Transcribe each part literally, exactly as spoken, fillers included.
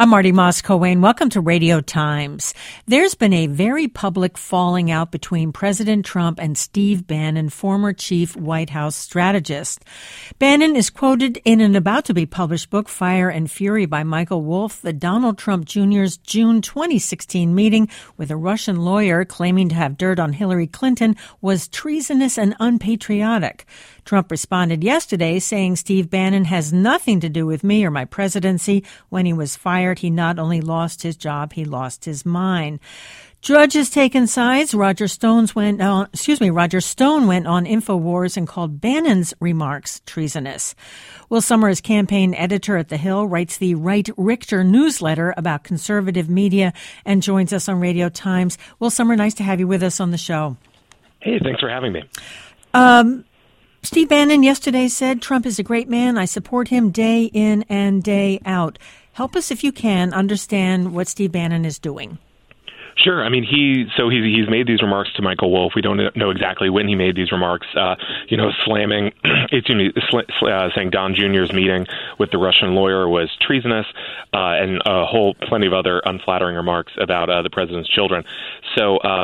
I'm Marty Moss-Coane. Welcome to Radio Times. There's been a very public falling out between President Trump and Steve Bannon, former chief White House strategist. Bannon is quoted in an about-to-be-published book, Fire and Fury by Michael Wolff, that Donald Trump Junior's June twenty sixteen meeting with a Russian lawyer claiming to have dirt on Hillary Clinton was treasonous and unpatriotic. Trump responded yesterday saying Steve Bannon has nothing to do with me or my presidency. When he was fired, he not only lost his job, he lost his mind. Drudge has taken sides. Roger Stone's went on, excuse me, Roger Stone went on InfoWars and called Bannon's remarks treasonous. Will Summers, campaign editor at The Hill, writes the Wright Richter newsletter about conservative media and joins us on Radio Times. Will Summers, nice to have you with us on the show. Hey, thanks for having me. Um, Steve Bannon yesterday said, Trump is a great man. I support him day in and day out. Help us, if you can, understand what Steve Bannon is doing. Sure. I mean, he so he's he's made these remarks to Michael Wolff. We don't know exactly when he made these remarks. Uh, you know, slamming, excuse me, sl- uh, saying Don Junior's meeting with the Russian lawyer was treasonous, uh, and a whole plenty of other unflattering remarks about uh, the president's children. So. Uh,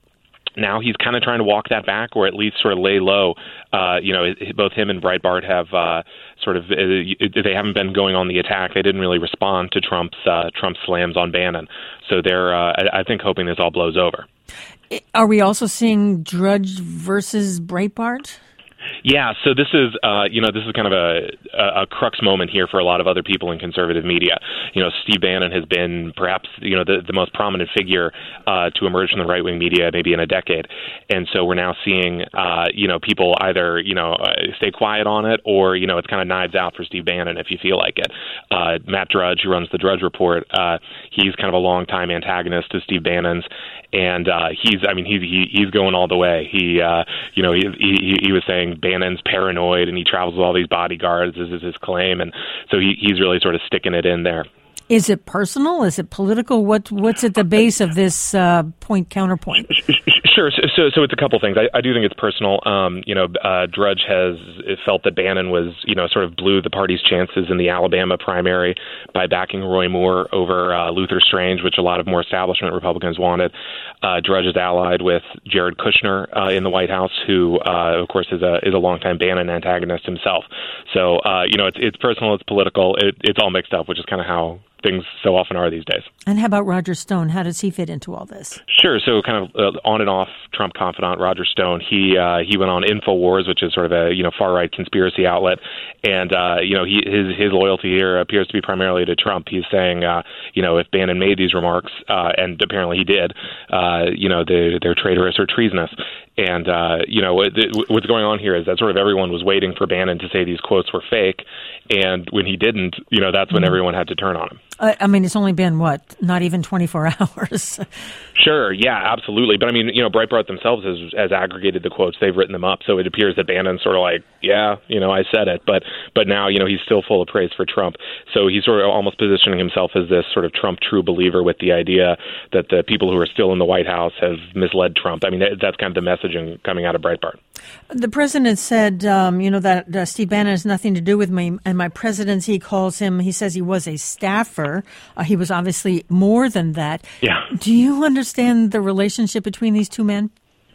Now he's kind of trying to walk that back, or at least sort of lay low. Uh, you know, both him and Breitbart have uh, sort of uh, they haven't been going on the attack. They didn't really respond to Trump's uh, Trump slams on Bannon, so they're uh, I, I think hoping this all blows over. Are we also seeing Drudge versus Breitbart? Yeah, so this is, uh, you know, this is kind of a, a crux moment here for a lot of other people in conservative media. You know, Steve Bannon has been perhaps, you know, the, the most prominent figure uh, to emerge from the right-wing media maybe in a decade. And so we're now seeing, uh, you know, people either, you know, uh, stay quiet on it or, you know, it's kind of knives out for Steve Bannon if you feel like it. Uh, Matt Drudge, who runs the Drudge Report, uh, he's kind of a longtime antagonist to Steve Bannon's. And uh, he's, I mean, he's he, he's going all the way. He, uh, you know, he, he he was saying Bannon's paranoid and he travels with all these bodyguards. This is his claim, and so he, he's really sort of sticking it in there. Is it personal? Is it political? What what's at the base of this uh, point counterpoint? Sure. So, so, so it's a couple things. I, I do think it's personal. Um, you know, uh, Drudge has felt that Bannon was, you know, sort of blew the party's chances in the Alabama primary by backing Roy Moore over uh, Luther Strange, which a lot of more establishment Republicans wanted. Uh, Drudge is allied with Jared Kushner uh, in the White House, who, uh, of course, is a is a longtime Bannon antagonist himself. So, uh, you know, it's it's personal, it's political, it, it's all mixed up, which is kind of how things so often are these days. And how about Roger Stone? How does he fit into all this? Sure. So kind of uh, on and off Trump confidant Roger Stone, he uh, he went on InfoWars, which is sort of a, you know, far-right conspiracy outlet. And, uh, you know, he, his his loyalty here appears to be primarily to Trump. He's saying, uh, you know, if Bannon made these remarks, uh, and apparently he did, uh, you know, they're, they're traitorous or treasonous. And, uh, you know, what's going on here is that sort of everyone was waiting for Bannon to say these quotes were fake. And when he didn't, you know, that's when mm-hmm. everyone had to turn on him. Uh, I mean, it's only been, what, not even twenty-four hours? Sure, yeah, absolutely. But, I mean, you know, Breitbart themselves has, has aggregated the quotes. They've written them up. So it appears that Bannon's sort of like, yeah, you know, I said it. But but now, you know, he's still full of praise for Trump. So he's sort of almost positioning himself as this sort of Trump true believer with the idea that the people who are still in the White House have misled Trump. I mean, that's kind of the messaging coming out of Breitbart. The president said, um, you know, that uh, Steve Bannon has nothing to do with me and my presidency. He calls him, he says he was a staffer. Uh, he was obviously more than that. Yeah. Do you understand the relationship between these two men?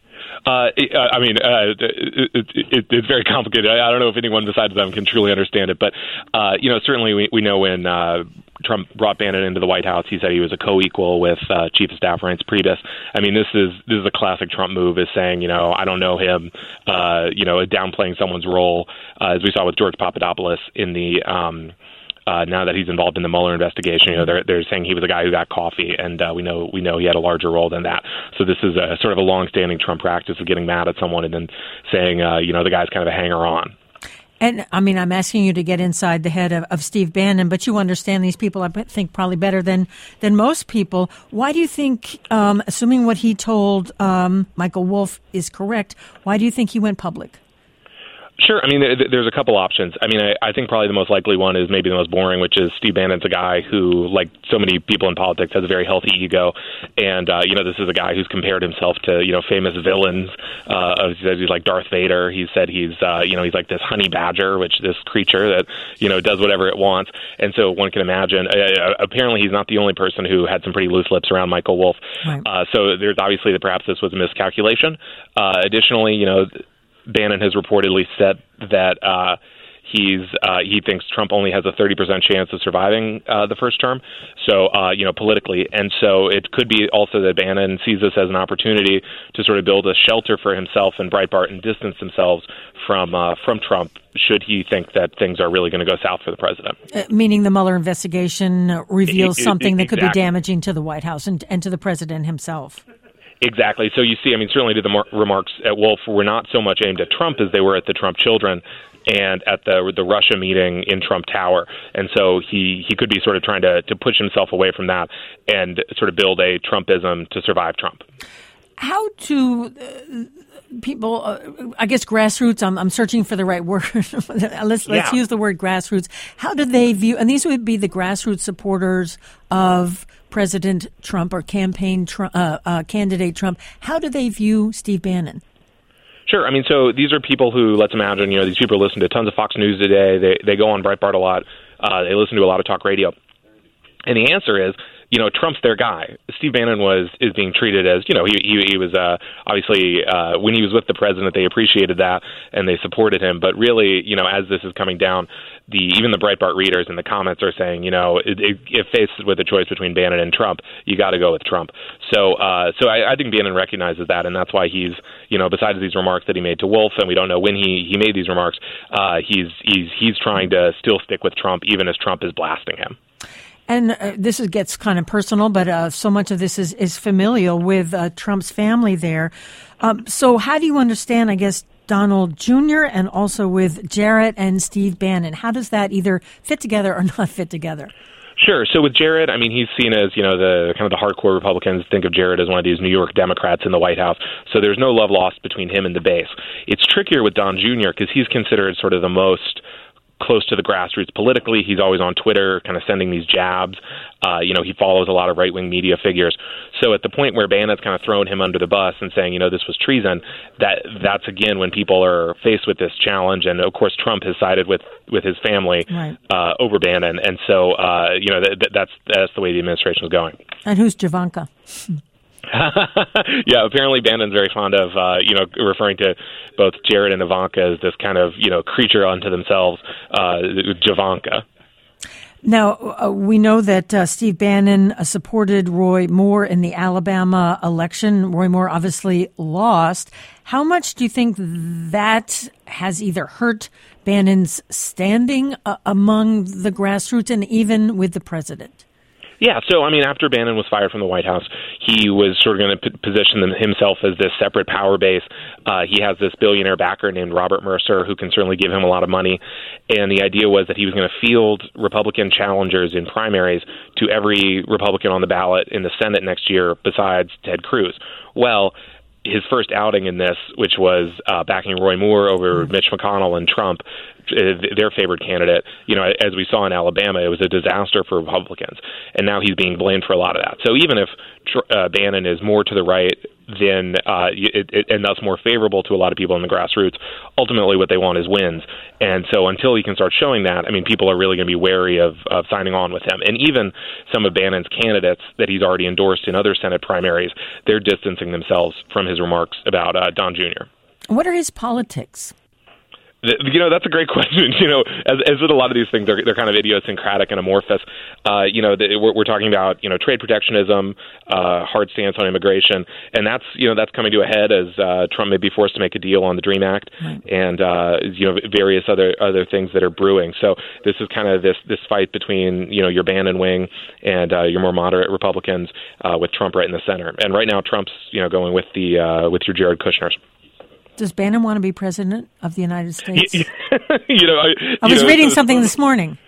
Uh, I mean, uh, it, it, it, it's very complicated. I, I don't know if anyone besides them can truly understand it. But, uh, you know, certainly we, we know when uh, Trump brought Bannon into the White House, he said he was a co-equal with uh, Chief of Staff Reince Priebus. I mean, this is this is a classic Trump move, is saying, you know, I don't know him, uh, you know, downplaying someone's role, uh, as we saw with George Papadopoulos in the um Uh, now that he's involved in the Mueller investigation. You know, they're they're saying he was a guy who got coffee, and uh, we know we know he had a larger role than that. So this is a sort of a long-standing Trump practice of getting mad at someone and then saying, uh, you know, the guy's kind of a hanger-on. And, I mean, I'm asking you to get inside the head of, of Steve Bannon, but you understand these people, I think, probably better than, than most people. Why do you think, um, assuming what he told um, Michael Wolff is correct, why do you think he went public? Sure. I mean, there's a couple options. I mean, I, I think probably the most likely one is maybe the most boring, which is Steve Bannon's a guy who, like so many people in politics, has a very healthy ego. And, uh, you know, this is a guy who's compared himself to, you know, famous villains. Uh, he says he's like Darth Vader. He said he's, uh, you know, he's like this honey badger, which this creature that, you know, does whatever it wants. And so one can imagine, uh, apparently he's not the only person who had some pretty loose lips around Michael Wolff. Right. Uh, so there's obviously that perhaps this was a miscalculation. Uh, additionally, you know, Bannon has reportedly said that uh, he's uh, he thinks Trump only has a thirty percent chance of surviving uh, the first term. So, uh, you know, politically. And so it could be also that Bannon sees this as an opportunity to sort of build a shelter for himself and Breitbart and distance themselves from uh, from Trump should he think that things are really going to go south for the president. Uh, meaning the Mueller investigation reveals it, it, something it, that could exactly. be damaging to the White House and, and to the president himself. Exactly. So you see, I mean, certainly the mar- remarks at Wolff were not so much aimed at Trump as they were at the Trump children and at the the Russia meeting in Trump Tower. And so he, he could be sort of trying to, to push himself away from that and sort of build a Trumpism to survive Trump. How do uh, people, uh, I guess grassroots, I'm, I'm searching for the right word. let's let's yeah. use the word grassroots. How do they view, and these would be the grassroots supporters of President Trump or campaign Trump, uh, uh, candidate Trump, how do they view Steve Bannon? Sure. I mean, so these are people who, let's imagine, you know, these people listen to tons of Fox News today. They they go on Breitbart a lot. Uh, they listen to a lot of talk radio. And the answer is, you know, Trump's their guy. Steve Bannon was is being treated as, you know, he he, he was uh, obviously uh, when he was with the president, they appreciated that and they supported him. But really, you know, as this is coming down, the even the Breitbart readers in the comments are saying, you know, it, it, if faced with a choice between Bannon and Trump, you got to go with Trump. So, uh, so I, I think Bannon recognizes that, and that's why he's, you know, besides these remarks that he made to Wolff, and we don't know when he, he made these remarks, uh, he's he's he's trying to still stick with Trump, even as Trump is blasting him. And uh, this is, gets kind of personal, but uh, so much of this is, is familial with uh, Trump's family there. Um, so how do you understand, I guess, Donald Junior and also with Jared and Steve Bannon? How does that either fit together or not fit together? Sure. So with Jared, I mean, he's seen as, you know, the kind of the hardcore Republicans think of Jared as one of these New York Democrats in the White House. So there's no love lost between him and the base. It's trickier with Don Junior because he's considered sort of the most close to the grassroots politically. He's always on Twitter kind of sending these jabs. Uh, you know, he follows a lot of right-wing media figures. So at the point where Bannon's kind of thrown him under the bus and saying, you know, this was treason, that that's, again, when people are faced with this challenge. And, of course, Trump has sided with, with his family right. uh, over Bannon. And so, uh, you know, th- th- that's that's the way the administration is going. And who's Javanka? Yeah, apparently Bannon's very fond of, uh, you know, referring to both Jared and Ivanka as this kind of, you know, creature unto themselves, uh, Javanka. Now, uh, we know that uh, Steve Bannon uh, supported Roy Moore in the Alabama election. Roy Moore obviously lost. How much do you think that has either hurt Bannon's standing uh, among the grassroots and even with the president? Yeah, so, I mean, after Bannon was fired from the White House, he was sort of going to p- position himself as this separate power base. Uh, he has this billionaire backer named Robert Mercer who can certainly give him a lot of money. And the idea was that he was going to field Republican challengers in primaries to every Republican on the ballot in the Senate next year besides Ted Cruz. Well, his first outing in this, which was uh, backing Roy Moore over mm-hmm. Mitch McConnell and Trump, their favored candidate, you know, as we saw in Alabama, it was a disaster for Republicans. And now he's being blamed for a lot of that. So even if uh, Bannon is more to the right, then uh, it, it, and thus more favorable to a lot of people in the grassroots, ultimately what they want is wins. And so until he can start showing that, I mean, people are really going to be wary of, of signing on with him. And even some of Bannon's candidates that he's already endorsed in other Senate primaries, they're distancing themselves from his remarks about uh, Don Junior What are his politics? You know, that's a great question. You know, as, as with a lot of these things, they're, they're kind of idiosyncratic and amorphous. Uh, you know, the, we're, we're talking about, you know, trade protectionism, uh, hard stance on immigration, and that's, you know, that's coming to a head as uh, Trump may be forced to make a deal on the DREAM Act right. and, uh, you know, various other other things that are brewing. So this is kind of this this fight between, you know, your Bannon wing and uh, your more moderate Republicans uh, with Trump right in the center. And right now, Trump's, you know, going with the uh, with your Jared Kushners. Does Bannon want to be president of the United States? you know, I, I was know, reading so, something this morning.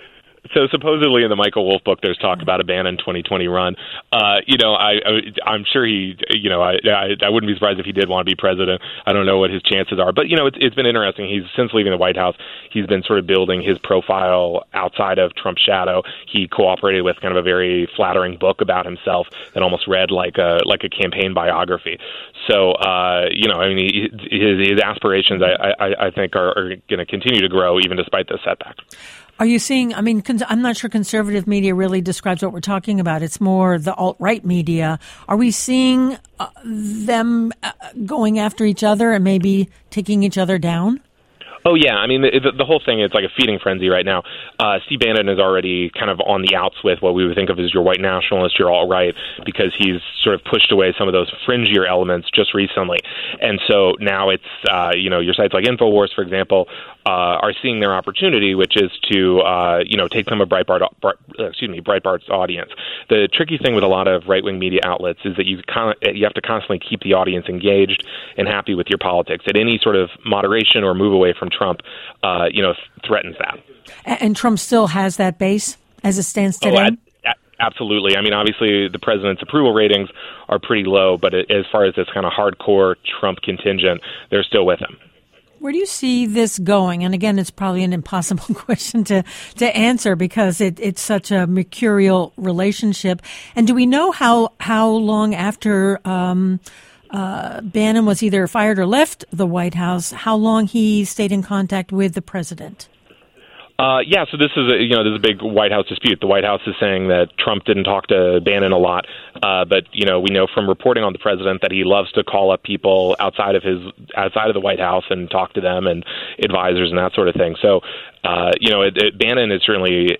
So supposedly in the Michael Wolff book, there's talk about a Bannon twenty twenty run. Uh, you know, I, I, I'm sure he, you know, I, I, I wouldn't be surprised if he did want to be president. I don't know what his chances are. But, you know, it's, it's been interesting. He's since leaving the White House, he's been sort of building his profile outside of Trump's shadow. He cooperated with kind of a very flattering book about himself that almost read like a like a campaign biography. So, uh, you know, I mean, he, his, his aspirations, I, I, I think, are, are going to continue to grow even despite this setback. Are you seeing, I mean, I'm not sure conservative media really describes what we're talking about. It's more the alt-right media. Are we seeing uh, them uh, going after each other and maybe taking each other down? Oh, yeah. I mean, the, the whole thing is like a feeding frenzy right now. Uh, Steve Bannon is already kind of on the outs with what we would think of as your white nationalist, your alt-right, because he's sort of pushed away some of those fringier elements just recently. And so now it's, uh, you know, your sites like InfoWars, for example, uh, are seeing their opportunity, which is to, uh, you know, take some of Breitbart, excuse me, Breitbart's audience. The tricky thing with a lot of right-wing media outlets is that you con- you have to constantly keep the audience engaged and happy with your politics. At any sort of moderation or move away from Trump, uh, you know, threatens that. And Trump still has that base as it stands today? Oh, I, absolutely. I mean, obviously, the president's approval ratings are pretty low, but as far as this kind of hardcore Trump contingent, they're still with him. Where do you see this going? And again, it's probably an impossible question to, to answer because it, it's such a mercurial relationship. And do we know how, how long after um, uh, Bannon was either fired or left the White House, how long he stayed in contact with the president? Uh, yeah, so this is a, you know, this is a big White House dispute. The White House is saying that Trump didn't talk to Bannon a lot, uh, but you know, we know from reporting on the president that he loves to call up people outside of his outside of the White House and talk to them and advisors and that sort of thing. So, uh, you know, it, it, Bannon is certainly.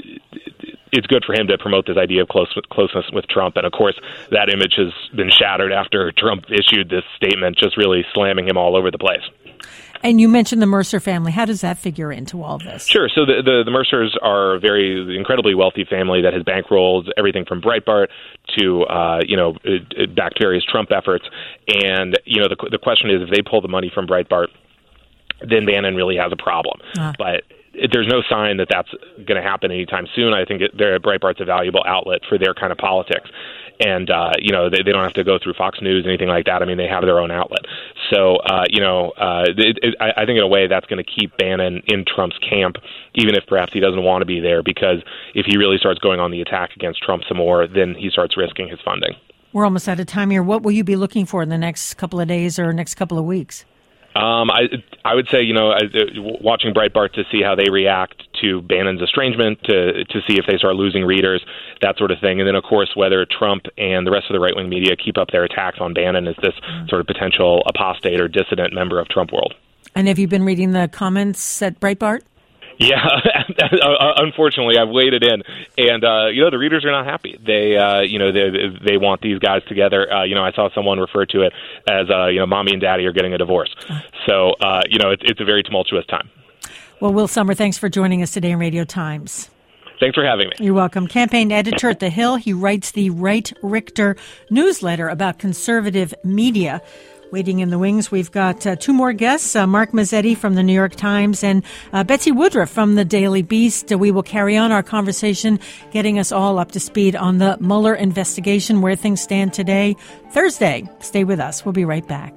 It's good for him to promote this idea of close, closeness with Trump. And, of course, that image has been shattered after Trump issued this statement, just really slamming him all over the place. And you mentioned the Mercer family. How does that figure into all this? Sure. So the, the, the Mercers are a very incredibly wealthy family that has bankrolled everything from Breitbart to, uh, you know, back to various Trump efforts. And, you know, the, the question is if they pull the money from Breitbart, then Bannon really has a problem. Ah. But there's no sign that that's going to happen anytime soon. I think it, Breitbart's a valuable outlet for their kind of politics. And, uh, you know, they, they don't have to go through Fox News, anything like that. I mean, they have their own outlet. So, uh, you know, uh, it, it, I, I think in a way that's going to keep Bannon in Trump's camp, even if perhaps he doesn't want to be there, because if he really starts going on the attack against Trump some more, then he starts risking his funding. We're almost out of time here. What will you be looking for in the next couple of days or next couple of weeks? Um, I I would say, you know, uh, watching Breitbart to see how they react to Bannon's estrangement, to to see if they start losing readers, that sort of thing. And then, of course, whether Trump and the rest of the right-wing media keep up their attacks on Bannon as this sort of potential apostate or dissident member of Trump world. And have you been reading the comments at Breitbart? Yeah, unfortunately, I've waded in, and uh, you know the readers are not happy. They, uh, you know, they they want these guys together. Uh, you know, I saw someone refer to it as, uh, you know, mommy and daddy are getting a divorce. So, uh, you know, it's it's a very tumultuous time. Well, Will Sommer, thanks for joining us today in Radio Times. Thanks for having me. You're welcome. Campaign editor at The Hill. He writes the Wright Richter newsletter about conservative media. Waiting in the wings, we've got uh, two more guests, uh, Mark Mazzetti from the New York Times and uh, Betsy Woodruff from the Daily Beast. Uh, we will carry on our conversation, getting us all up to speed on the Mueller investigation, where things stand today, Thursday. Stay with us. We'll be right back.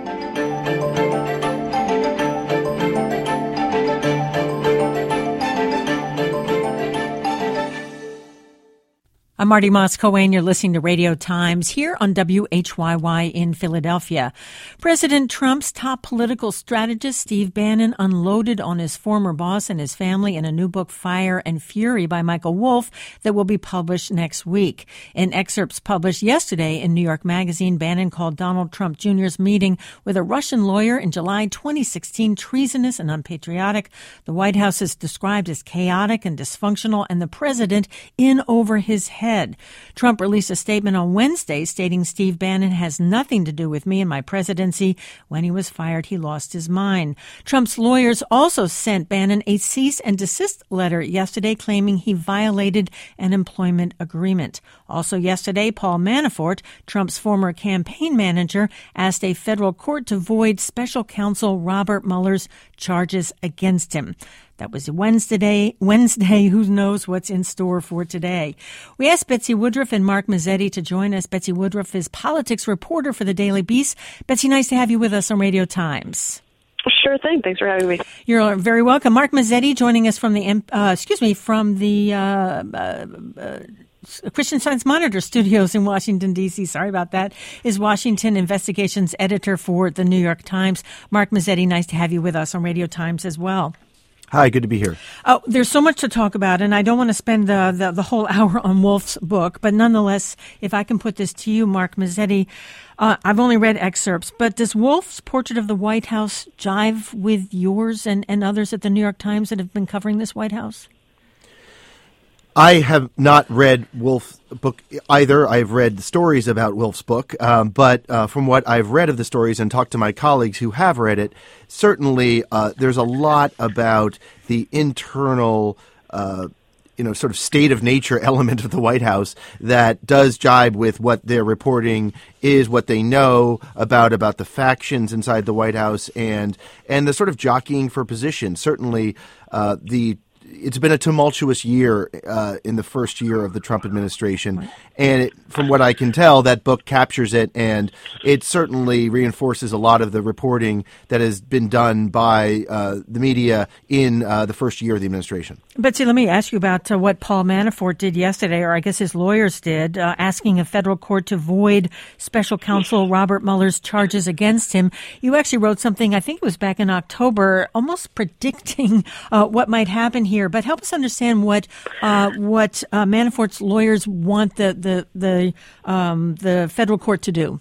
I'm Marty Moss-Cohen. You're listening to Radio Times here on W H Y Y in Philadelphia. President Trump's top political strategist, Steve Bannon, unloaded on his former boss and his family in a new book, Fire and Fury, by Michael Wolff, that will be published next week. In excerpts published yesterday in New York Magazine, Bannon called Donald Trump Junior's meeting with a Russian lawyer in July twenty sixteen treasonous and unpatriotic. The White House is described as chaotic and dysfunctional, and the president in over his head. Trump released a statement on Wednesday stating Steve Bannon has nothing to do with me and my presidency. When he was fired, he lost his mind. Trump's lawyers also sent Bannon a cease and desist letter yesterday claiming he violated an employment agreement. Also yesterday, Paul Manafort, Trump's former campaign manager, asked a federal court to void special counsel Robert Mueller's charges against him. That was Wednesday. Wednesday. Who knows what's in store for today? We asked Betsy Woodruff and Mark Mazzetti to join us. Betsy Woodruff is politics reporter for the Daily Beast. Betsy, nice to have you with us on Radio Times. Sure thing. Thanks for having me. You're very welcome. Mark Mazzetti joining us from the uh, excuse me from the uh, uh, uh, Christian Science Monitor studios in Washington, D C. Sorry about that. Is Washington investigations editor for the New York Times. Mark Mazzetti, nice to have you with us on Radio Times as well. Hi, good to be here. Oh, there's so much to talk about, and I don't want to spend the, the, the whole hour on Wolf's book, but nonetheless, if I can put this to you, Mark Mazzetti, uh, I've only read excerpts, but does Wolf's portrait of the White House jive with yours and, and others at the New York Times that have been covering this White House? I have not read Wolf's book either. I've read stories about Wolf's book, um, but uh, from what I've read of the stories and talked to my colleagues who have read it, certainly uh, there's a lot about the internal, uh, you know, sort of state of nature element of the White House that does jibe with what they're reporting is, what they know about about the factions inside the White House, and and the sort of jockeying for position. Certainly, uh, the It's been a tumultuous year uh, in the first year of the Trump administration. Right. And it, from what I can tell, that book captures it, and it certainly reinforces a lot of the reporting that has been done by uh, the media in uh, the first year of the administration. Betsy, let me ask you about uh, what Paul Manafort did yesterday, or I guess his lawyers did, uh, asking a federal court to void special counsel Robert Mueller's charges against him. You actually wrote something, I think it was back in October, almost predicting uh, what might happen here. But help us understand what uh, what uh, Manafort's lawyers want the the the um, the federal court to do.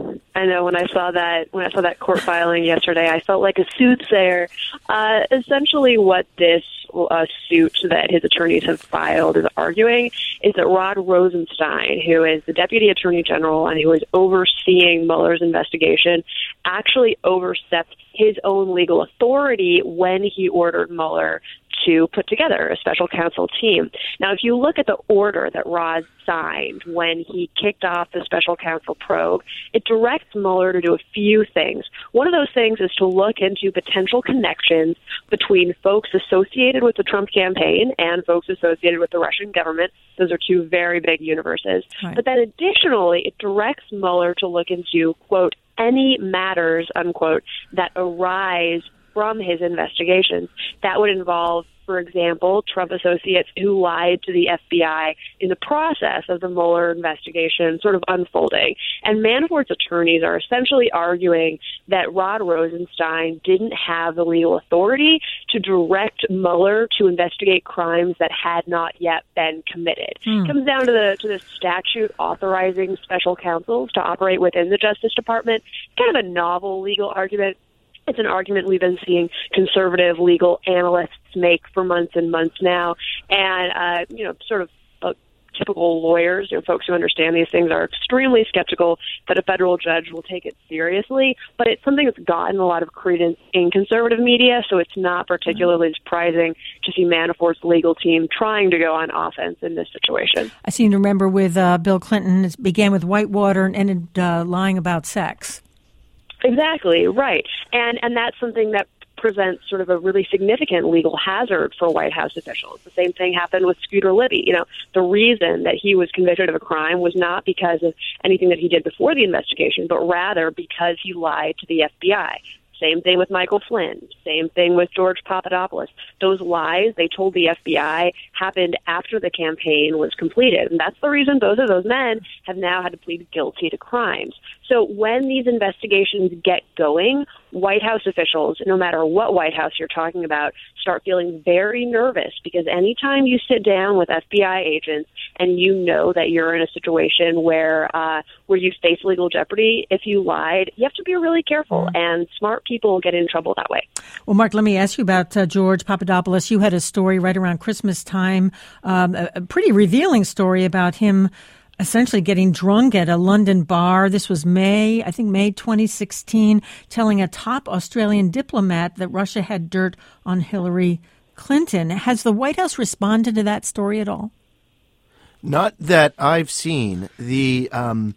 I know when I saw that when I saw that court filing yesterday, I felt like a soothsayer. Uh, essentially, what this uh, suit that his attorneys have filed is arguing is that Rod Rosenstein, who is the Deputy Attorney General and who is overseeing Mueller's investigation, actually overstepped his own legal authority when he ordered Mueller to put together a special counsel team. Now, if you look at the order that Rod signed when he kicked off the special counsel probe, it directs Mueller to do a few things. One of those things is to look into potential connections between folks associated with the Trump campaign and folks associated with the Russian government. Those are two very big universes. Right. But then additionally, it directs Mueller to look into, quote, any matters, unquote, that arise from his investigations. That would involve, for example, Trump associates who lied to the F B I in the process of the Mueller investigation sort of unfolding. And Manafort's attorneys are essentially arguing that Rod Rosenstein didn't have the legal authority to direct Mueller to investigate crimes that had not yet been committed. Hmm. It comes down to the to the statute authorizing special counsels to operate within the Justice Department. Kind of a novel legal argument. It's an argument we've been seeing conservative legal analysts make for months and months now. And, uh, you know, sort of uh, typical lawyers, you know, folks who understand these things are extremely skeptical that a federal judge will take it seriously. But it's something that's gotten a lot of credence in conservative media, so it's not particularly surprising to see Manafort's legal team trying to go on offense in this situation. I seem to remember with uh, Bill Clinton, it began with Whitewater and ended uh, lying about sex. Exactly, right. And and that's something that presents sort of a really significant legal hazard for White House officials. The same thing happened with Scooter Libby. You know, the reason that he was convicted of a crime was not because of anything that he did before the investigation, but rather because he lied to the F B I. Same thing with Michael Flynn. Same thing with George Papadopoulos. Those lies they told the F B I happened after the campaign was completed. And that's the reason both of those men have now had to plead guilty to crimes. So when these investigations get going, White House officials, no matter what White House you're talking about, start feeling very nervous because anytime you sit down with F B I agents and you know that you're in a situation where uh, where you face legal jeopardy, if you lied, you have to be really careful. And smart people get in trouble that way. Well, Mark, let me ask you about uh, George Papadopoulos. You had a story right around Christmas time, um, a, a pretty revealing story about him essentially getting drunk at a London bar. This was May, I think May twenty sixteen, telling a top Australian diplomat that Russia had dirt on Hillary Clinton. Has the White House responded to that story at all? Not that I've seen. The um,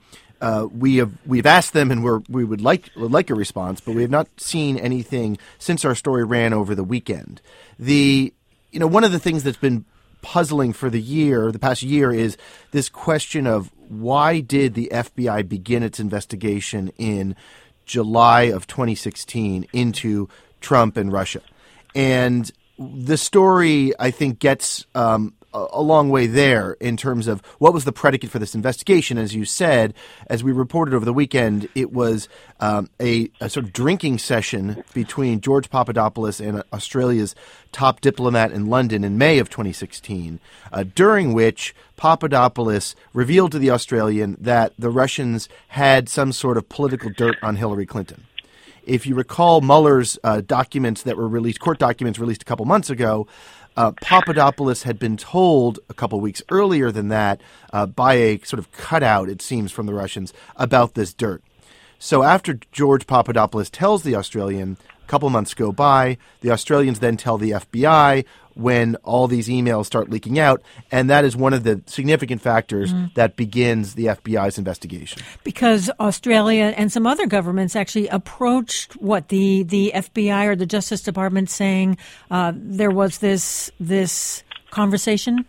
uh, we have we've asked them, and we're, we would like would like a response, but we have not seen anything since our story ran over the weekend. The you know one of the things that's been puzzling for the year, the past year, is this question of why did the F B I begin its investigation in July of twenty sixteen into Trump and Russia? And the story, I think, gets um, a, a long way there in terms of what was the predicate for this investigation. As you said, as we reported over the weekend, it was um, a, a sort of drinking session between George Papadopoulos and Australia's top diplomat in London in May of twenty sixteen, uh, during which Papadopoulos revealed to the Australian that the Russians had some sort of political dirt on Hillary Clinton. If you recall Mueller's uh, documents that were released, court documents released a couple months ago, uh, Papadopoulos had been told a couple weeks earlier than that uh, by a sort of cutout, it seems, from the Russians about this dirt. So after George Papadopoulos tells the Australian, a couple months go by, the Australians then tell the F B I when all these emails start leaking out, and that is one of the significant factors mm. that begins the F B I's investigation. Because Australia and some other governments actually approached what the, the F B I or the Justice Department saying uh, there was this this conversation?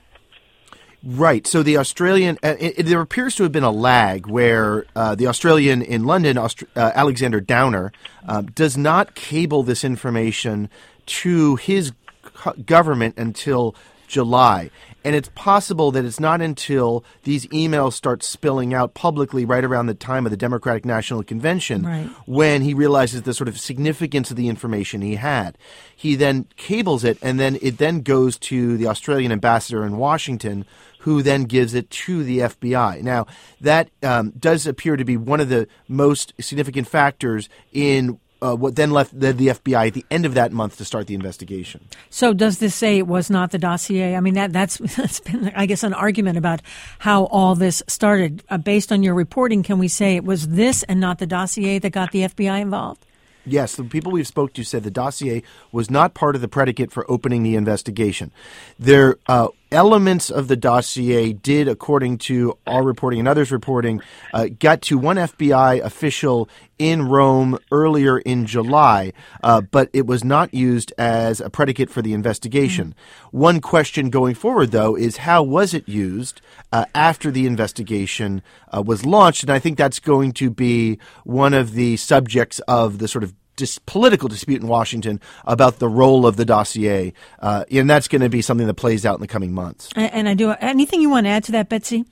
Right. So the Australian, uh, it, it, there appears to have been a lag where uh, the Australian in London, Aust- uh, Alexander Downer, uh, does not cable this information to his government until July. And it's possible that it's not until these emails start spilling out publicly right around the time of the Democratic National Convention right. when he realizes the sort of significance of the information he had. He then cables it, and then it then goes to the Australian ambassador in Washington, who then gives it to the F B I. Now, that um, does appear to be one of the most significant factors in Uh, what then left the, the F B I at the end of that month to start the investigation. So does this say it was not the dossier? I mean, that, that's, that's been, I guess, an argument about how all this started. Uh, based on your reporting, can we say it was this and not the dossier that got the F B I involved? Yes, the people we've spoke to said the dossier was not part of the predicate for opening the investigation. There uh, elements of the dossier did, according to our reporting and others' reporting, uh, got to one F B I official in Rome earlier in July, uh, but it was not used as a predicate for the investigation. Mm. One question going forward, though, is how was it used uh, after the investigation uh, was launched? And I think that's going to be one of the subjects of the sort of Dis- political dispute in Washington about the role of the dossier, uh, and that's going to be something that plays out in the coming months. And, and I do. Anything you want to add to that, Betsy?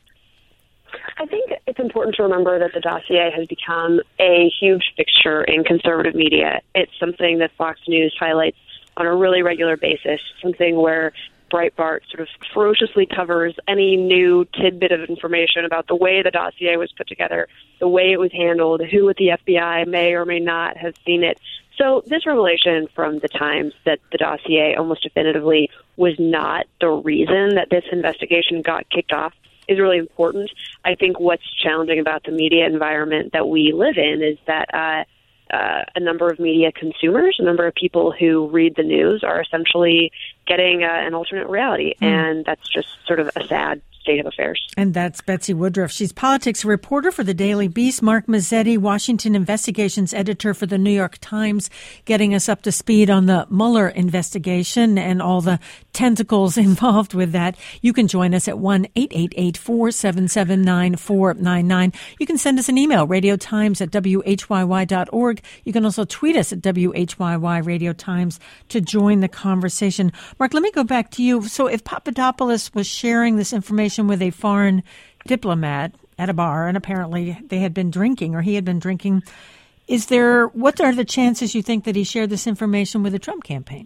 I think it's important to remember that the dossier has become a huge fixture in conservative media. It's something that Fox News highlights on a really regular basis, something where Breitbart sort of ferociously covers any new tidbit of information about the way the dossier was put together, the way it was handled, who at the F B I may or may not have seen it. So this revelation from the Times that the dossier almost definitively was not the reason that this investigation got kicked off is really important. I think what's challenging about the media environment that we live in is that uh, Uh, a number of media consumers, a number of people who read the news are essentially getting uh, an alternate reality. Mm. And that's just sort of a sad state of affairs. And that's Betsy Woodruff. She's politics reporter for the Daily Beast. Mark Mazzetti, Washington investigations editor for the New York Times, getting us up to speed on the Mueller investigation and all the tentacles involved with that. You can join us at one eight eight eight, four seven seven, nine four nine nine. You can send us an email, radiotimes at w h y y dot org. You can also tweet us at W H Y Y Radio Times to join the conversation. Mark, let me go back to you. So if Papadopoulos was sharing this information with a foreign diplomat at a bar, and apparently they had been drinking or he had been drinking, is there, what are the chances you think that he shared this information with the Trump campaign?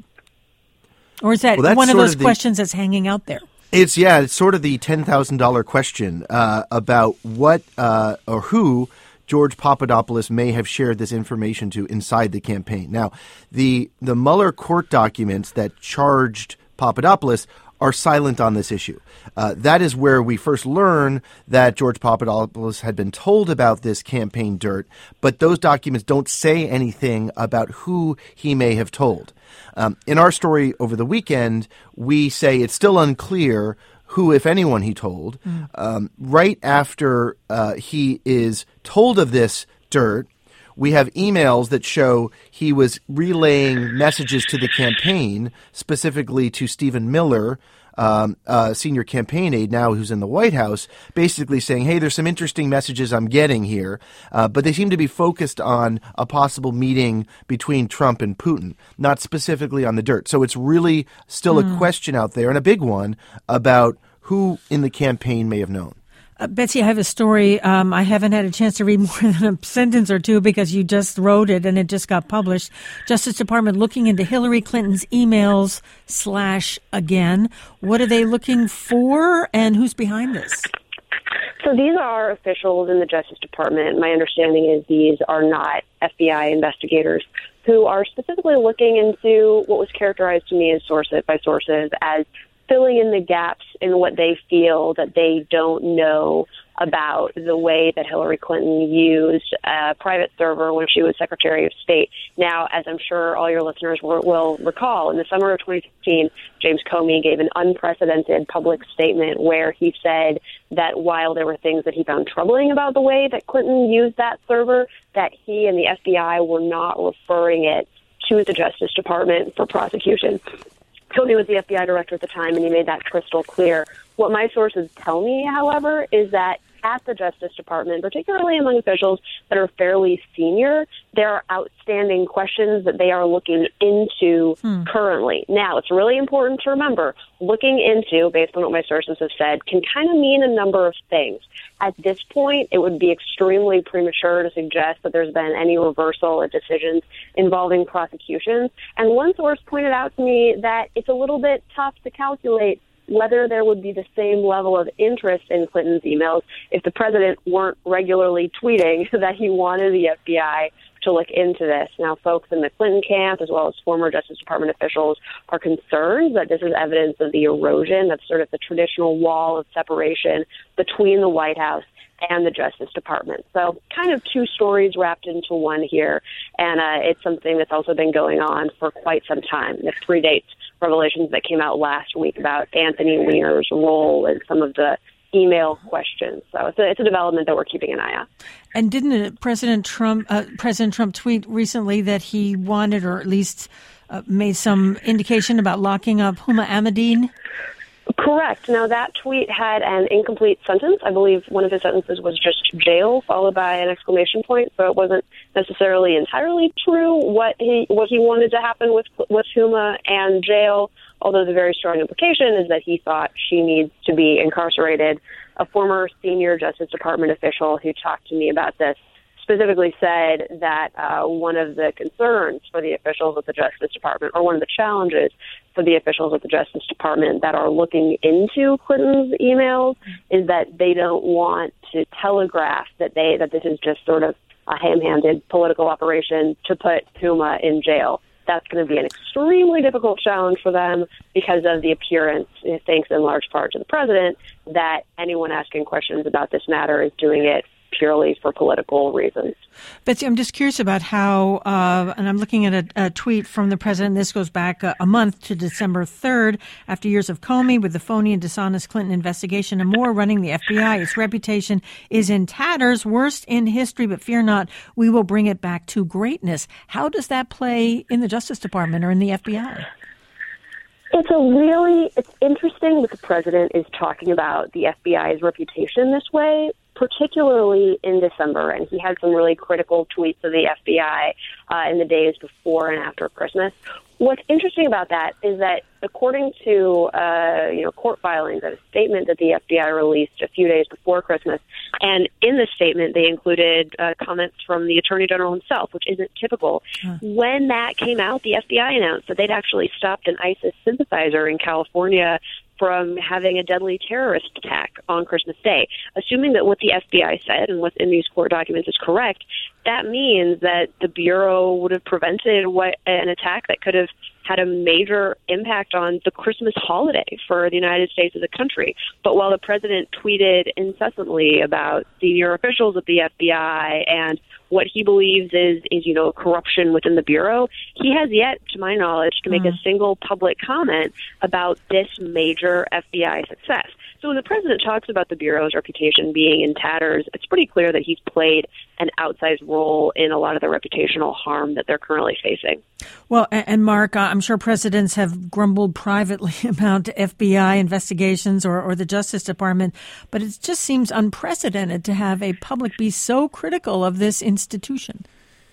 Or is that well, one of those of the, questions that's hanging out there? It's, yeah, it's sort of the ten thousand dollars question uh, about what uh, or who George Papadopoulos may have shared this information to inside the campaign. Now, the the Mueller court documents that charged Papadopoulos are silent on this issue. Uh, that is where we first learn that George Papadopoulos had been told about this campaign dirt, but those documents don't say anything about who he may have told. Um, in our story over the weekend, we say it's still unclear who, if anyone, he told. Mm. Um, right after uh, he is told of this dirt, we have emails that show he was relaying messages to the campaign, specifically to Stephen Miller, um, uh, senior campaign aide now who's in the White House, basically saying, hey, there's some interesting messages I'm getting here. Uh, but they seem to be focused on a possible meeting between Trump and Putin, not specifically on the dirt. So it's really still mm. a question out there, and a big one, about who in the campaign may have known. Uh, Betsy, I have a story. Um, I haven't had a chance to read more than a sentence or two because you just wrote it and it just got published. Justice Department looking into Hillary Clinton's emails slash again. What are they looking for and who's behind this? So these are officials in the Justice Department. My understanding is these are not F B I investigators who are specifically looking into what was characterized to me as sources by sources as filling in the gaps in what they feel that they don't know about the way that Hillary Clinton used a private server when she was Secretary of State. Now, as I'm sure all your listeners will, will recall, in the summer of twenty fifteen, James Comey gave an unprecedented public statement where he said that while there were things that he found troubling about the way that Clinton used that server, that he and the F B I were not referring it to the Justice Department for prosecution. Comey was the F B I director at the time, and he made that crystal clear. What my sources tell me, however, is that at the Justice Department, particularly among officials that are fairly senior, there are outstanding questions that they are looking into hmm. currently. Now, it's really important to remember, looking into, based on what my sources have said, can kind of mean a number of things. At this point, it would be extremely premature to suggest that there's been any reversal of decisions involving prosecutions. And one source pointed out to me that it's a little bit tough to calculate whether there would be the same level of interest in Clinton's emails if the president weren't regularly tweeting that he wanted the F B I to look into this. Now, folks in the Clinton camp, as well as former Justice Department officials, are concerned that this is evidence of the erosion, that's sort of the traditional wall of separation between the White House and the Justice Department. So kind of two stories wrapped into one here, and uh, it's something that's also been going on for quite some time. It predates revelations that came out last week about Anthony Weiner's role in some of the email questions. So it's a, it's a development that we're keeping an eye on. And didn't President Trump uh, President Trump tweet recently that he wanted, or at least uh, made some indication about locking up Huma Abedin? Correct. Now, that tweet had an incomplete sentence. I believe one of his sentences was just jail, followed by an exclamation point. So it wasn't necessarily entirely true what he what he wanted to happen with with Huma and jail, although the very strong implication is that he thought she needs to be incarcerated. A former senior Justice Department official who talked to me about this specifically said that uh, one of the concerns for the officials at the Justice Department, or one of the challenges for the officials at the Justice Department that are looking into Clinton's emails, is that they don't want to telegraph that they that this is just sort of a ham-handed political operation to put Huma in jail. That's going to be an extremely difficult challenge for them because of the appearance, thanks in large part to the president, that anyone asking questions about this matter is doing it purely for political reasons. Betsy, I'm just curious about how, uh, and I'm looking at a, a tweet from the president. This goes back a, a month to December third. After years of Comey with the phony and dishonest Clinton investigation and more running the F B I, its reputation is in tatters, worst in history, but fear not, we will bring it back to greatness. How does that play in the Justice Department or in the F B I? It's a really, it's interesting that the president is talking about the F B I's reputation this way, particularly in December. And he had some really critical tweets of the F B I uh, in the days before and after Christmas. What's interesting about that is that according to uh, you know court filings, a statement that the F B I released a few days before Christmas, and in the statement they included uh, comments from the Attorney General himself, which isn't typical. Huh. When that came out, the F B I announced that they'd actually stopped an ISIS sympathizer in California from having a deadly terrorist attack on Christmas Day. Assuming that what the F B I said and what's in these court documents is correct, that means that the Bureau would have prevented what an attack that could have had a major impact on the Christmas holiday for the United States as a country. But while the president tweeted incessantly about senior officials at the F B I and what he believes is, is, you know, corruption within the Bureau, he has yet, to my knowledge, to make mm. a single public comment about this major measure F B I success. So when the president talks about the Bureau's reputation being in tatters, it's pretty clear that he's played an outsized role in a lot of the reputational harm that they're currently facing. Well, and Mark, I'm sure presidents have grumbled privately about F B I investigations or, or the Justice Department, but it just seems unprecedented to have a public be so critical of this institution.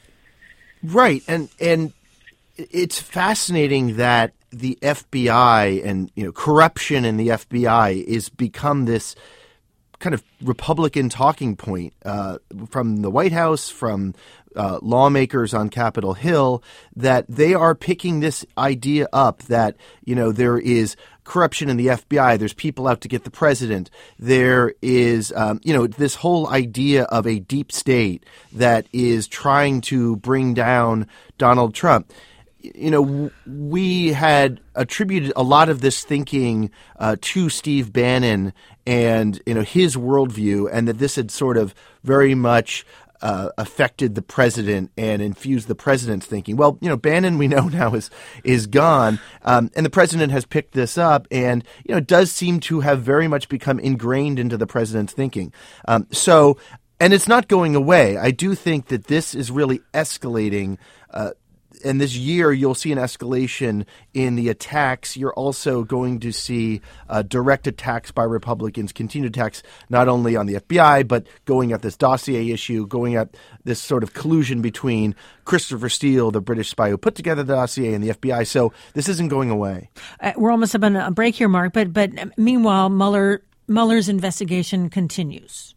Right, and and it's fascinating that the F B I and, you know, corruption in the F B I is become this kind of Republican talking point uh, from the White House, from uh, lawmakers on Capitol Hill, that they are picking this idea up that, you know, there is corruption in the F B I. There's people out to get the president. There is, um, you know, this whole idea of a deep state that is trying to bring down Donald Trump. You know, we had attributed a lot of this thinking uh, to Steve Bannon and, you know, his worldview, and that this had sort of very much uh, affected the president and infused the president's thinking. Well, you know, Bannon, we know now, is is gone, um, and the president has picked this up, and, you know, it does seem to have very much become ingrained into the president's thinking. Um, so, and it's not going away. I do think that this is really escalating. Uh, And this year, you'll see an escalation in the attacks. You're also going to see uh, direct attacks by Republicans, continued attacks not only on the F B I, but going at this dossier issue, going at this sort of collusion between Christopher Steele, the British spy who put together the dossier, and the F B I. So this isn't going away. Uh, we're almost up on a break here, Mark. But but meanwhile, Mueller Mueller's investigation continues.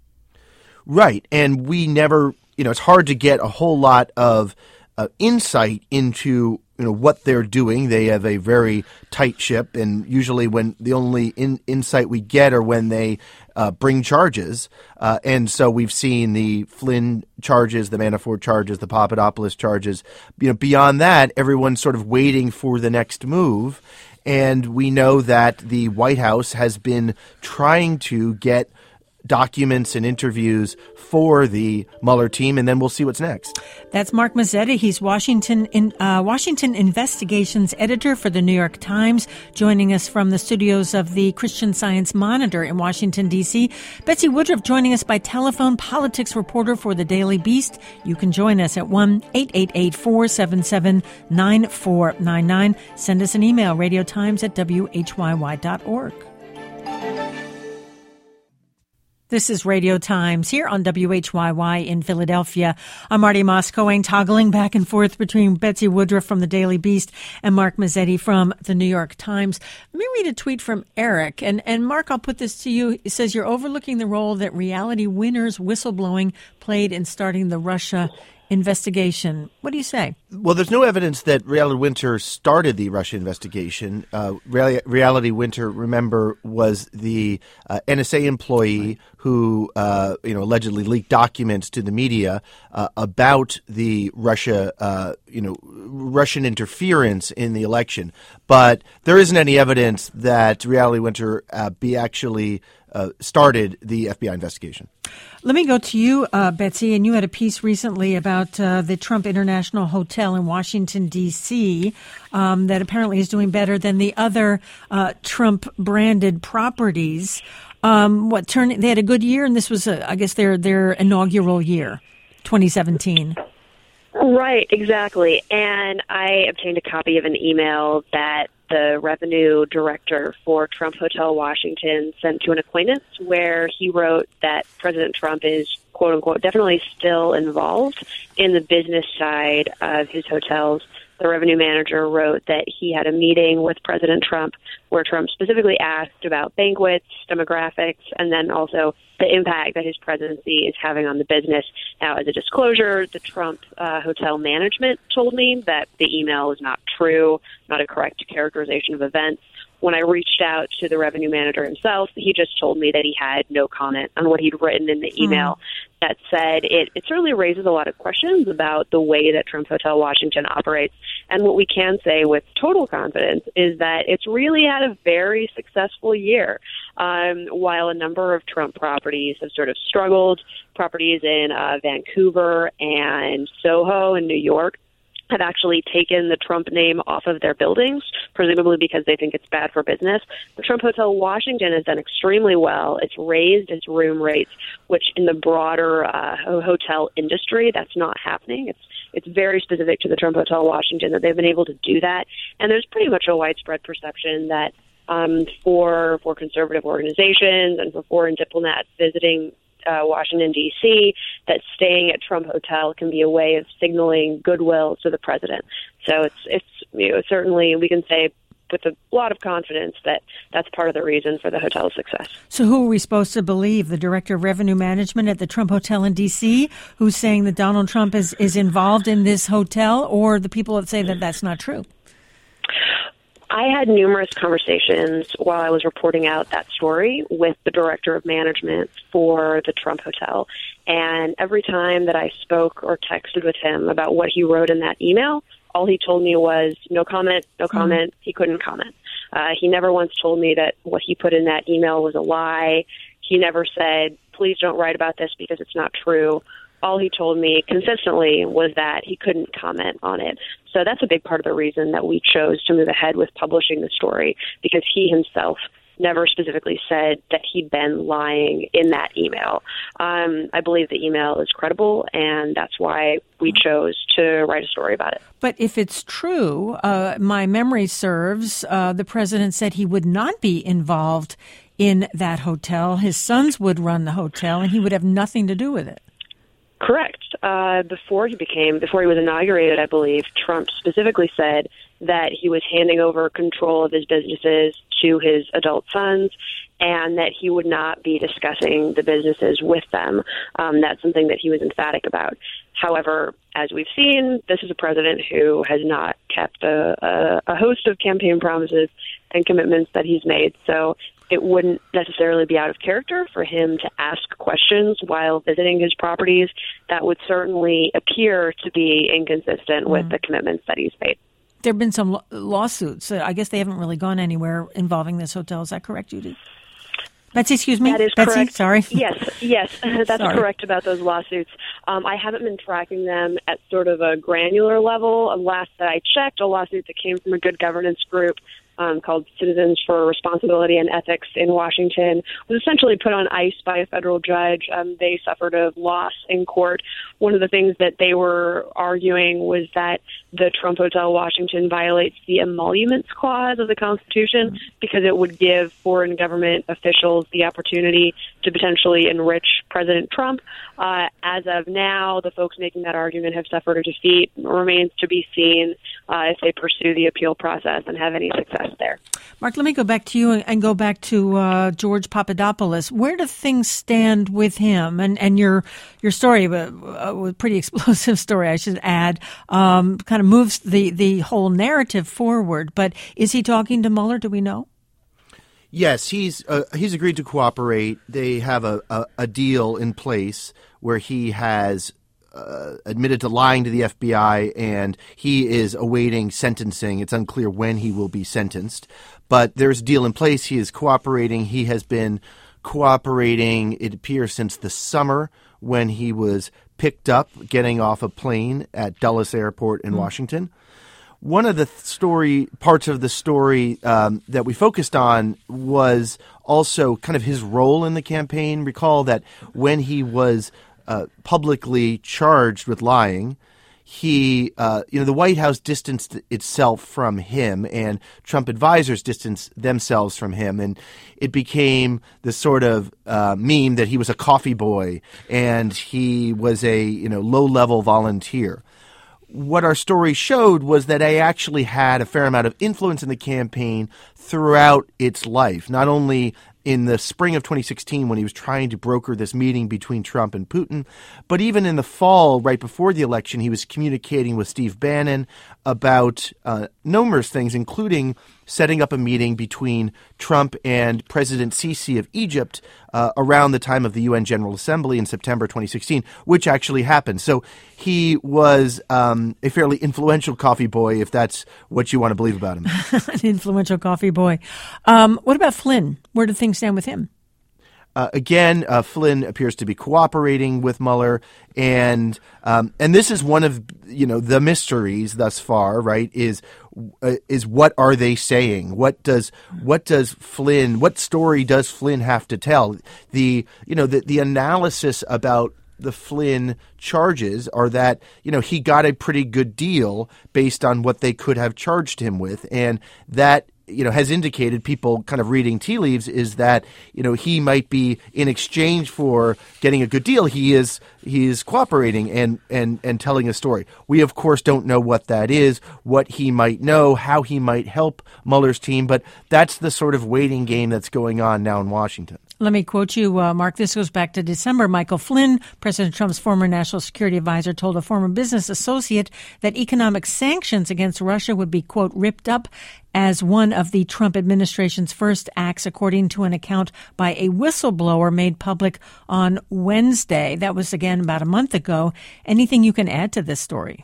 Right, and we never, you know, it's hard to get a whole lot of Uh, insight into, you know, what they're doing. They have a very tight ship, and usually when the only in, insight we get are when they uh, bring charges. Uh, and so we've seen the Flynn charges, the Manafort charges, the Papadopoulos charges. You know, beyond that, everyone's sort of waiting for the next move. And we know that the White House has been trying to get documents and interviews for the Mueller team, and then we'll see what's next. That's Mark Mazzetti. He's Washington in, uh, Washington Investigations editor for the New York Times, joining us from the studios of the Christian Science Monitor in Washington, D C. Betsy Woodruff joining us by telephone, politics reporter for the Daily Beast. You can join us at one eight eight eight, four seven seven, nine four nine nine. Send us an email, radiotimes at w h y y dot org. This is Radio Times here on W H Y Y in Philadelphia. I'm Marty Moss-Cohen, toggling back and forth between Betsy Woodruff from the Daily Beast and Mark Mazzetti from the New York Times. Let me read a tweet from Eric. And, and Mark, I'll put this to you. It says, you're overlooking the role that Reality Winner's whistleblowing played in starting the Russia investigation. What do you say? Well, there's no evidence that Reality Winter started the Russia investigation. Uh, Reality Winter, remember, was the uh, N S A employee who, uh, you know, allegedly leaked documents to the media uh, about the Russia, uh, you know, Russian interference in the election. But there isn't any evidence that Reality Winter uh, be actually uh, started the F B I investigation. Let me go to you, uh, Betsy, and you had a piece recently about uh, the Trump International Hotel in Washington, D C, um, that apparently is doing better than the other uh, Trump-branded properties. Um, what turn? They had a good year, and this was, uh, I guess, their their inaugural year, twenty seventeen. Right, exactly. And I obtained a copy of an email that the revenue director for Trump Hotel Washington sent to an acquaintance, where he wrote that President Trump is, quote unquote, definitely still involved in the business side of his hotels. The revenue manager wrote that he had a meeting with President Trump where Trump specifically asked about banquets, demographics, and then also the impact that his presidency is having on the business. Now, as a disclosure, the Trump uh, hotel management told me that the email is not true, not a correct characterization of events. When I reached out to the revenue manager himself, he just told me that he had no comment on what he'd written in the email. Mm. That said, it, it certainly raises a lot of questions about the way that Trump Hotel Washington operates. And what we can say with total confidence is that it's really had a very successful year. Um, while a number of Trump properties have sort of struggled, properties in uh, Vancouver and Soho in New York have actually taken the Trump name off of their buildings, presumably because they think it's bad for business. The Trump Hotel Washington has done extremely well. It's raised its room rates, which in the broader uh, hotel industry, that's not happening. It's it's very specific to the Trump Hotel Washington that they've been able to do that. And there's pretty much a widespread perception that um, for for conservative organizations and for foreign diplomats visiting Uh, Washington, D C, that staying at Trump Hotel can be a way of signaling goodwill to the president. So it's, it's you know, certainly we can say with a lot of confidence that that's part of the reason for the hotel's success. So who are we supposed to believe? The Director of Revenue Management at the Trump Hotel in D C, who's saying that Donald Trump is, is involved in this hotel, or the people that say that that's not true? I had numerous conversations while I was reporting out that story with the director of management for the Trump Hotel. And every time that I spoke or texted with him about what he wrote in that email, all he told me was no comment, no comment. Mm-hmm. He couldn't comment. Uh, he never once told me that what he put in that email was a lie. He never said, please don't write about this because it's not true. All he told me consistently was that he couldn't comment on it. So that's a big part of the reason that we chose to move ahead with publishing the story, because he himself never specifically said that he'd been lying in that email. Um, I believe the email is credible, and that's why we chose to write a story about it. But if it's true, uh, my memory serves, uh, the president said he would not be involved in that hotel. His sons would run the hotel, and he would have nothing to do with it. Correct. Uh, before he became, before he was inaugurated, I believe, Trump specifically said that he was handing over control of his businesses to his adult sons and that he would not be discussing the businesses with them. Um, that's something that he was emphatic about. However, as we've seen, this is a president who has not kept a, a, a host of campaign promises and commitments that he's made. So it wouldn't necessarily be out of character for him to ask questions while visiting his properties. That would certainly appear to be inconsistent with mm. the commitments that he's made. There have been some lawsuits. I guess they haven't really gone anywhere involving this hotel. Is that correct, Judy? Betsy, excuse me. That is Betsy, correct. Sorry. Yes, yes, that's Sorry. correct about those lawsuits. Um, I haven't been tracking them at sort of a granular level. Last that I checked, a lawsuit that came from a good governance group um, called Citizens for Responsibility and Ethics in Washington was essentially put on ice by a federal judge. Um, they suffered a loss in court. One of the things that they were arguing was that the Trump Hotel Washington violates the emoluments clause of the Constitution because it would give foreign government officials the opportunity to potentially enrich President Trump. Uh, as of now, the folks making that argument have suffered a defeat. It remains to be seen uh, if they pursue the appeal process and have any success there. Mark, let me go back to you and go back to uh, George Papadopoulos. Where do things stand with him? And and your your story, a, a pretty explosive story, I should add, um, kind of moves the, the whole narrative forward. But is he talking to Mueller? Do we know? Yes, he's uh, he's agreed to cooperate. They have a, a, a deal in place where he has uh, admitted to lying to the F B I, and he is awaiting sentencing. It's unclear when he will be sentenced, but there's a deal in place. He is cooperating. He has been cooperating, it appears, since the summer when he was picked up getting off a plane at Dulles Airport in mm. Washington. One of the story parts of the story um, that we focused on was also kind of his role in the campaign. Recall that when he was uh, publicly charged with lying, he, uh, you know, the White House distanced itself from him, and Trump advisors distanced themselves from him, and it became the sort of uh, meme that he was a coffee boy and he was a, you know, low-level volunteer. What our story showed was that he actually had a fair amount of influence in the campaign throughout its life, not only in the spring of twenty sixteen when he was trying to broker this meeting between Trump and Putin, but even in the fall, right before the election, he was communicating with Steve Bannon about uh, numerous things, including setting up a meeting between Trump and President Sisi of Egypt uh, around the time of the U N General Assembly in September twenty sixteen, which actually happened. So he was um, a fairly influential coffee boy, if that's what you want to believe about him. An influential coffee boy. Um, what about Flynn? Where do things stand with him? uh, again, uh, Flynn appears to be cooperating with Mueller, and um, and this is one of you know the mysteries thus far, right? Is uh, is what are they saying? What does what does Flynn? What story does Flynn have to tell? The you know the the analysis about the Flynn charges are that, you know, he got a pretty good deal based on what they could have charged him with. And that, you know, has indicated, people kind of reading tea leaves, is that, you know, he might be, in exchange for getting a good deal, he is he is cooperating and, and, and telling a story. We, of course, don't know what that is, what he might know, how he might help Mueller's team. But that's the sort of waiting game that's going on now in Washington. Let me quote you, uh, Mark. This goes back to December. Michael Flynn, President Trump's former national security advisor, told a former business associate that economic sanctions against Russia would be, quote, ripped up as one of the Trump administration's first acts, according to an account by a whistleblower made public on Wednesday. That was, again, about a month ago. Anything you can add to this story?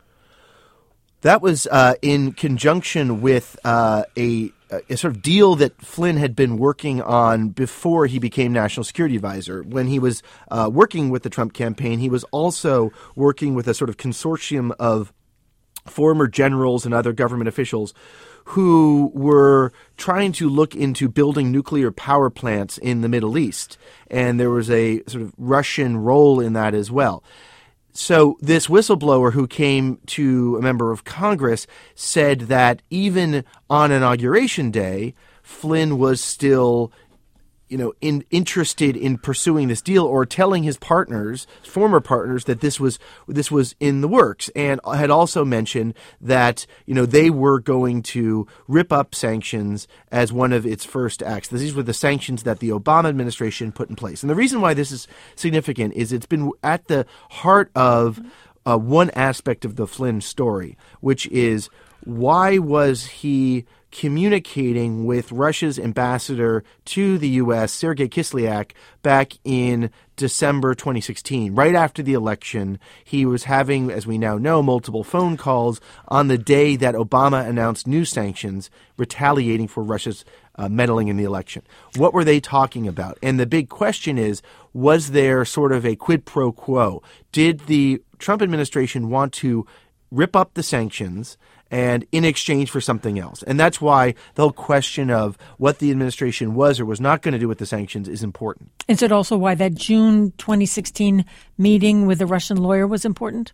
That was uh, in conjunction with uh, a, a sort of deal that Flynn had been working on before he became national security advisor. When he was uh, working with the Trump campaign, he was also working with a sort of consortium of former generals and other government officials who were trying to look into building nuclear power plants in the Middle East. And there was a sort of Russian role in that as well. So this whistleblower who came to a member of Congress said that even on Inauguration Day, Flynn was still, you know, in, interested in pursuing this deal, or telling his partners, former partners, that this was this was in the works, and had also mentioned that, you know, they were going to rip up sanctions as one of its first acts. These were the sanctions that the Obama administration put in place. And the reason why this is significant is it's been at the heart of uh, one aspect of the Flynn story, which is, why was he communicating with Russia's ambassador to the U S, Sergei Kislyak, back in December twenty sixteen, right after the election? He was having, as we now know, multiple phone calls on the day that Obama announced new sanctions, retaliating for Russia's uh, meddling in the election. What were they talking about? And the big question is, was there sort of a quid pro quo? Did the Trump administration want to rip up the sanctions and in exchange for something else? And that's why the whole question of what the administration was or was not going to do with the sanctions is important. Is it also why that June twenty sixteen meeting with the Russian lawyer was important?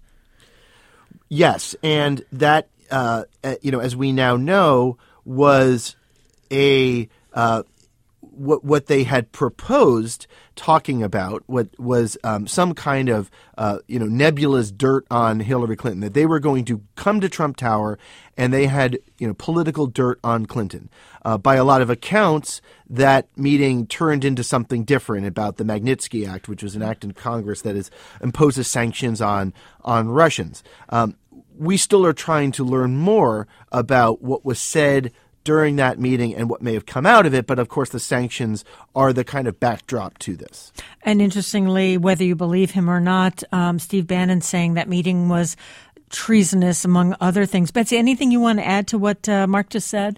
Yes, and that, uh, you know, as we now know, was a uh, what what they had proposed talking about, what was um, some kind of uh, you know nebulous dirt on Hillary Clinton, that they were going to come to Trump Tower and they had you know political dirt on Clinton. Uh, by a lot of accounts, that meeting turned into something different, about the Magnitsky Act, which was an act in Congress that is imposes sanctions on on Russians. Um, we still are trying to learn more about what was said during that meeting and what may have come out of it. But of course, the sanctions are the kind of backdrop to this. And interestingly, whether you believe him or not, um, Steve Bannon saying that meeting was treasonous, among other things. Betsy, anything you want to add to what uh, Mark just said?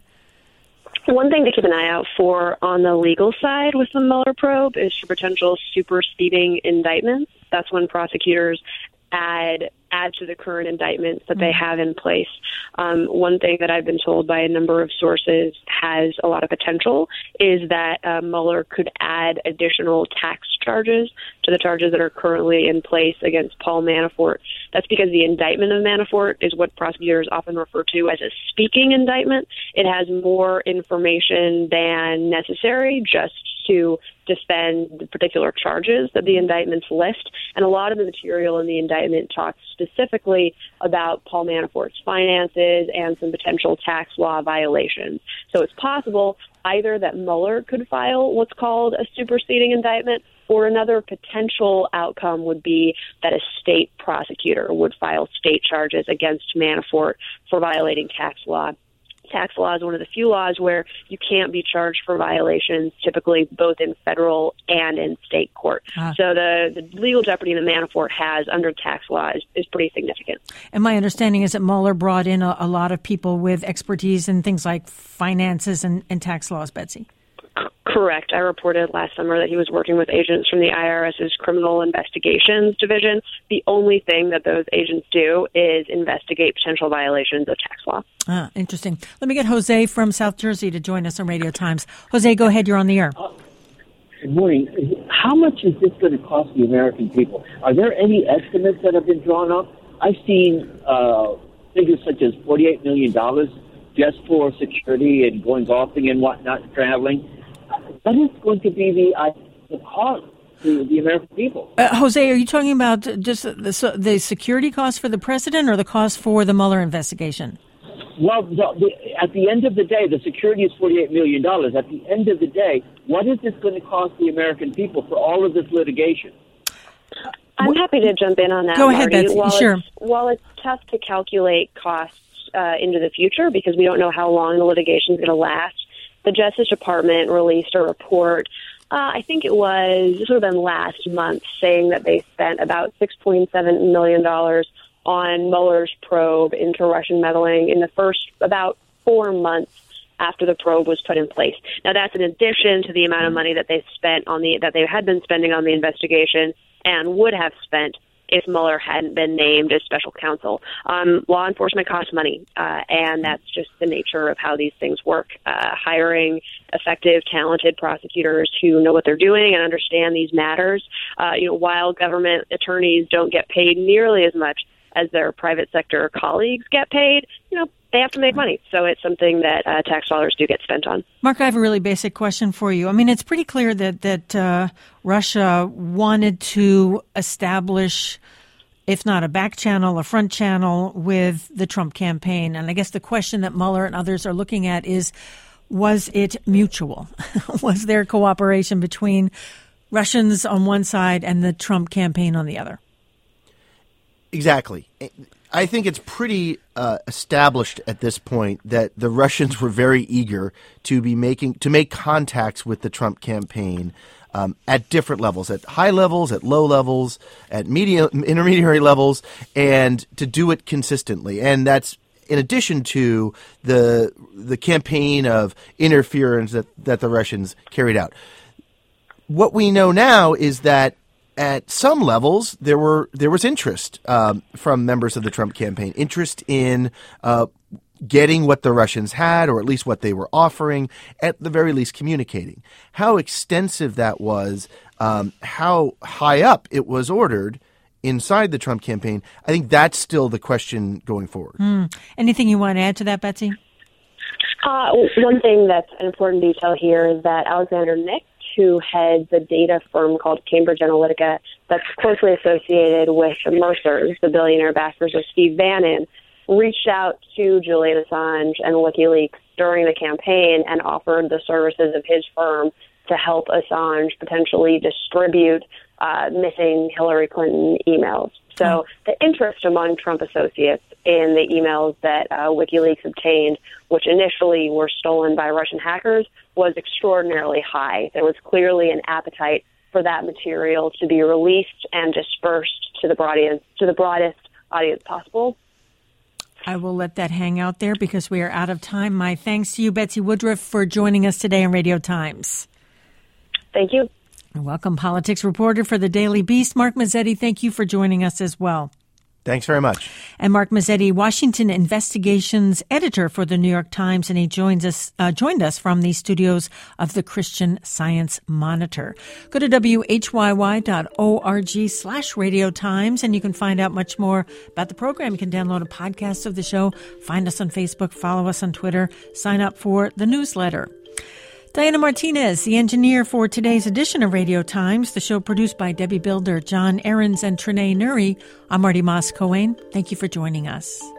One thing to keep an eye out for on the legal side with the Mueller probe is for potential superseding indictments. That's when prosecutors add add to the current indictments that they have in place. Um, one thing that I've been told by a number of sources has a lot of potential is that uh, Mueller could add additional tax charges to the charges that are currently in place against Paul Manafort. That's because the indictment of Manafort is what prosecutors often refer to as a speaking indictment. It has more information than necessary just to defend the particular charges that the indictments list. And a lot of the material in the indictment talks specifically about Paul Manafort's finances and some potential tax law violations. So it's possible either that Mueller could file what's called a superseding indictment, or another potential outcome would be that a state prosecutor would file state charges against Manafort for violating tax law. Tax law is one of the few laws where you can't be charged for violations, typically both in federal and in state court. Ah. So the, the legal jeopardy that Manafort has under tax law is, is pretty significant. And my understanding is that Mueller brought in a, a lot of people with expertise in things like finances and, and tax laws, Betsy. Correct. I reported last summer that he was working with agents from the IRS's Criminal Investigations Division. The only thing that those agents do is investigate potential violations of tax law. Ah, interesting. Let me get Jose from South Jersey to join us on Radio Times. Jose, go ahead. You're on the air. Good morning. How much is this going to cost the American people? Are there any estimates that have been drawn up? I've seen uh, figures such as forty-eight million dollars just for security and going golfing and whatnot, traveling. What is going to be the, uh, the cost to the American people? Uh, Jose, are you talking about just the, the security cost for the president or the cost for the Mueller investigation? Well, the, the, at the end of the day, the security is forty-eight million dollars. At the end of the day, what is this going to cost the American people for all of this litigation? I'm happy to jump in on that, Go ahead, Marty. Betsy. While Sure. It's, while it's tough to calculate costs uh, into the future because we don't know how long the litigation is going to last, the Justice Department released a report, uh, I think it was, this would have been last month, saying that they spent about six point seven million dollars on Mueller's probe into Russian meddling in the first about four months after the probe was put in place. Now, that's in addition to the amount of money that they spent on the that they had been spending on the investigation and would have spent if Mueller hadn't been named as special counsel. Um, law enforcement costs money, uh, and that's just the nature of how these things work. Uh, hiring effective, talented prosecutors who know what they're doing and understand these matters. Uh, you know, while government attorneys don't get paid nearly as much as their private sector colleagues get paid, you know, they have to make money. So it's something that uh, tax dollars do get spent on. Mark, I have a really basic question for you. I mean, it's pretty clear that, that uh, Russia wanted to establish, if not a back channel, a front channel with the Trump campaign. And I guess the question that Mueller and others are looking at is, was it mutual? Was there cooperation between Russians on one side and the Trump campaign on the other? Exactly. I think it's pretty uh, established at this point that the Russians were very eager to be making to make contacts with the Trump campaign um, at different levels, at high levels, at low levels, at medium, intermediary levels, and to do it consistently. And that's in addition to the the campaign of interference that, that the Russians carried out. What we know now is that at some levels, there were there was interest um, from members of the Trump campaign, interest in uh, getting what the Russians had, or at least what they were offering, at the very least communicating. How extensive that was, um, how high up it was ordered inside the Trump campaign, I think that's still the question going forward. Mm. Anything you want to add to that, Betsy? Uh, one thing that's an important detail here is that Alexander Nick, who heads a data firm called Cambridge Analytica that's closely associated with the Mercers, the billionaire backers of Steve Bannon, reached out to Julian Assange and WikiLeaks during the campaign and offered the services of his firm to help Assange potentially distribute uh, missing Hillary Clinton emails. So the interest among Trump associates in the emails that uh, WikiLeaks obtained, which initially were stolen by Russian hackers, was extraordinarily high. There was clearly an appetite for that material to be released and dispersed to the broadest, to the broadest audience possible. I will let that hang out there because we are out of time. My thanks to you, Betsy Woodruff, for joining us today on Radio Times. Thank you. You're welcome. Politics reporter for the Daily Beast, Mark Mazzetti, thank you for joining us as well. Thanks very much. And Mark Mazzetti, Washington investigations editor for the New York Times, and he joins us, uh, joined us from the studios of the Christian Science Monitor. Go to W H Y Y dot org slash Radio Times, and you can find out much more about the program. You can download a podcast of the show, find us on Facebook, follow us on Twitter, sign up for the newsletter. Diana Martinez, the engineer for today's edition of Radio Times, the show produced by Debbie Builder, John Ahrens, and Trinae Nuri. I'm Marty Moss-Cohen. Thank you for joining us.